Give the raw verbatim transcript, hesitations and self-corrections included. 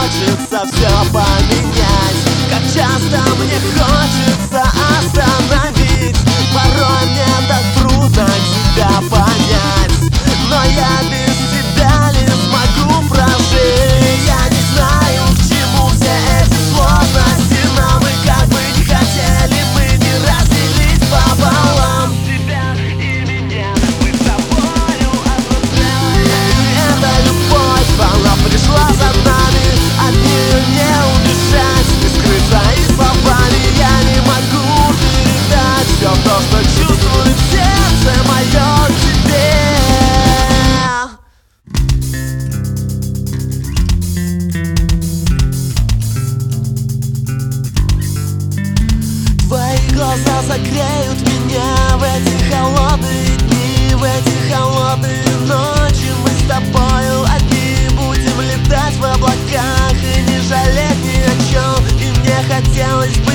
хочется все поменять. Как часто мне хочется остановить. Порой мне так трудно тебя понять, но я без тебя не смогу прожить. Я не знаю, к чему все эти сложности, но мы как бы не хотели, мы не разделить пополам тебя и меня. Мы с тобою одно целое. Эта любовь, она пришла за нами, от нее не убежать, не скрыться и словами. Я не могу передать все то, что чувствует сердце мое к тебе. Твои глаза согреют меня в эти холодные дни, в эти холодные ночи. Мы с тобою одни будем летать в облаках и не жалеть ни о чем. И мне хотелось бы